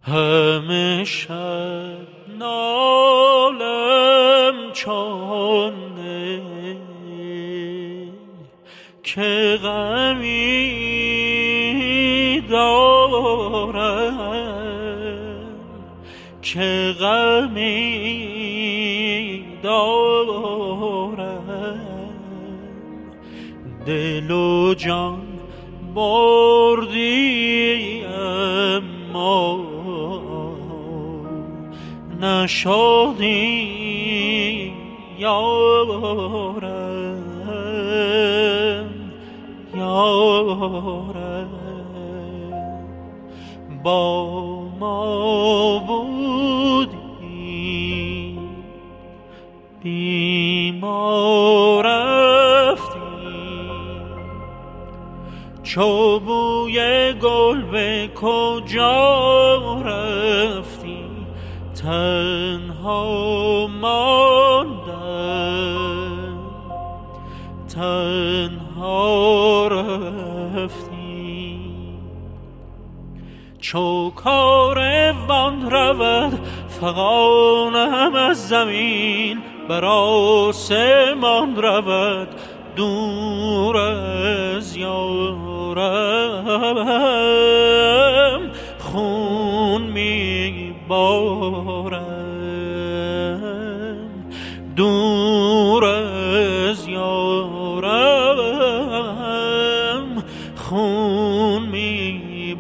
همه شب نالم چون که غمی دارم، که غمی دارم. دل و جان بردی اما نشدی یارم، یارم. با ما بودی بی ما رفتی، چو بوی گل به کجا رفتی؟ تنها ماندم، تنها رفتی. چو کاروان رود فغانم از زمین، بر آسمان رود دور از یارم. خون می بارم دور از یارم، خون می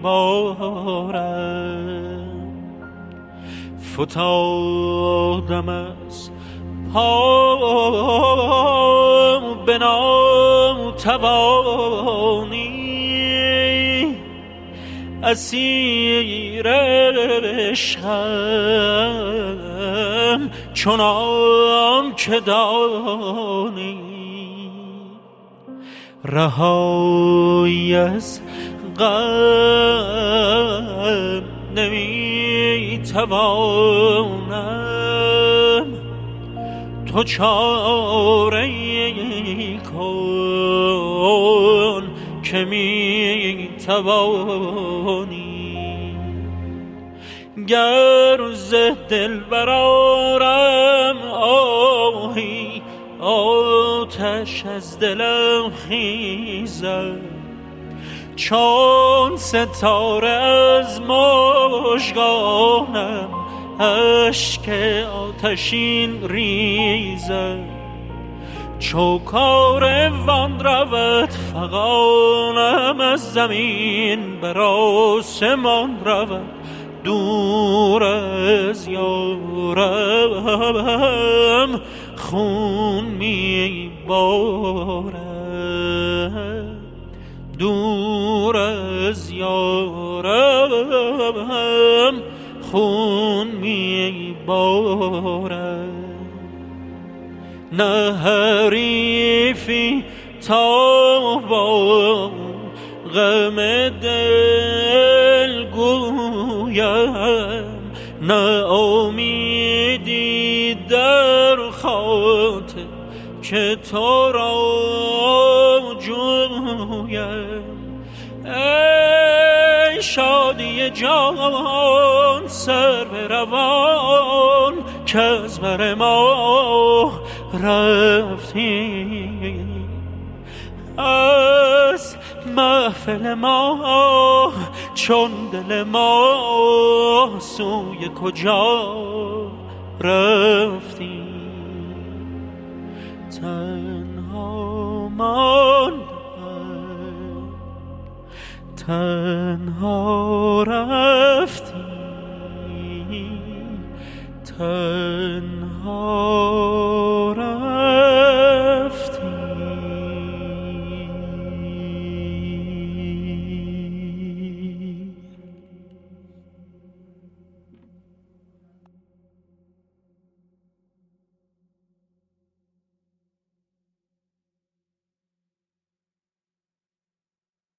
بارم. فتادم از پا به ناتوانی، اسیر عشقم چنان که دانی. رهایی از غم نمی توانم، تو چاره کن که می توانی. گر ز دل برآرم آهی، آتش از دلم خیزد، چون ستاره از مژگانم اشک آتشین ریزد. چو کاروان رود فغانم از زمین، بر آسمان رود دور از یارم. خون می بارم دور از یارم، خون می بارم. نه حریفی تا با غم دل گویم، نه امیدی در خاطر که تو را جویم. ای شادی جان سر به روان، که از بر ما رفتی. از محفل ما چون دل ما سوی کجا رفتی؟ تنها ماندم، تنها رفتی، تنها